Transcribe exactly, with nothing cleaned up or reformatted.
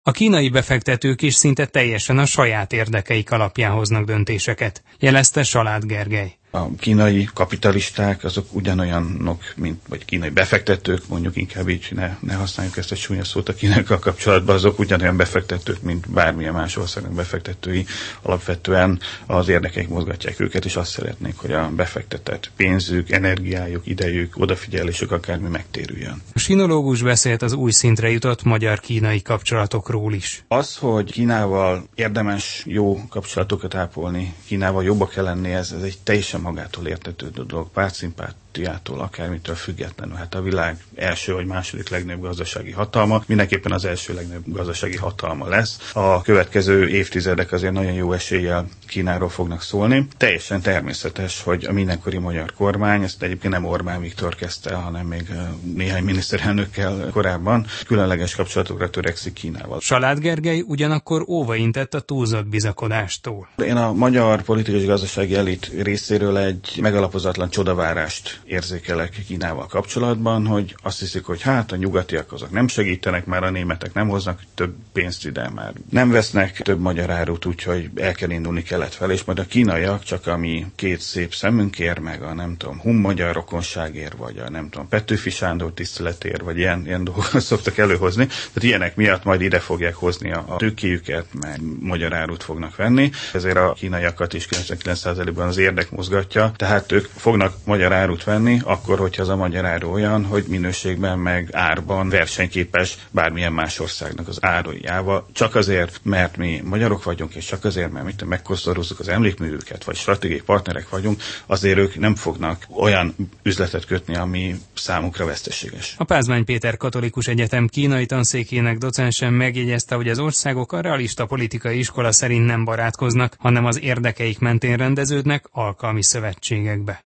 A kínai befektetők is szinte teljesen a saját érdekeik alapján hoznak döntéseket, jelezte Salád Gergely. A kínai kapitalisták azok ugyanolyanok, mint vagy kínai befektetők, mondjuk inkább így, ne, ne használjuk ezt a csúnya szót a kínaiakkal kapcsolatban, azok ugyanolyan befektetők, mint bármilyen más országnak befektetői. Alapvetően az érdekeik mozgatják őket, és azt szeretnék, hogy a befektetett pénzük, energiájuk, idejük, odafigyelésük akármi megtérüljön. A sinológus beszélt az új szintre jutott magyar-kínai kapcsolatokról is. Az, hogy Kínával érdemes jó kapcsolatokat ápolni, Kínával jobbak kell lenni, ez, ez egy teljesen magától értetődő dolog, pártszimpátiától, akármitől függetlenül. Hát a világ első vagy második legnagyobb gazdasági hatalma, mindenképpen az első legnagyobb gazdasági hatalma lesz. A következő évtizedek azért nagyon jó eséllyel Kínáról fognak szólni. Teljesen természetes, hogy a mindenkori magyar kormány, ezt egyébként nem Orbán Viktor kezdte, hanem még néhány miniszterelnökkel korábban, különleges kapcsolatokra törekszik Kínával. Salád Gergely ugyanakkor óvaintett a túlzott bizakodástól. Én a magyar politikai gazdasági elit részéről egy megalapozatlan csodavárást érzékelek Kínával kapcsolatban, hogy azt hiszik, hogy hát a nyugatiak azok nem segítenek, már a németek nem hoznak több pénzt ide, már nem vesznek több magyar árut, úgyhogy el kell indulni kelet felé, és majd a kínaiak csak ami két szép szemünkért, meg a nem tudom, hun-magyar rokonságért, vagy a nem tudom, Petőfi Sándor tiszteletért, vagy ilyen, ilyen dolgokat szoktak előhozni. Tehát ilyenek miatt majd ide fogják hozni a, a tőkéjüket, meg magyar árut fognak venni. Ezért a kínaiakat is kilencvenkilenc százalékban az érdek mozgatja, tehát ők fognak magyar árut venni, akkor, hogyha az a magyar áru olyan, hogy minőségben meg árban versenyképes bármilyen más országnak az árujával, csak azért, mert mi magyarok vagyunk, és csak azért, mert mit megkosztorozzuk az emlékművüket, vagy stratégiai partnerek vagyunk, azért ők nem fognak olyan üzletet kötni, ami számukra veszteséges. A Pázmány Péter Katolikus Egyetem kínai tanszékének docensen megjegyezte, hogy az országok a realista politikai iskola szerint nem barátkoznak, hanem az érdekeik mentén rendeződnek alkalmi szövetségekbe.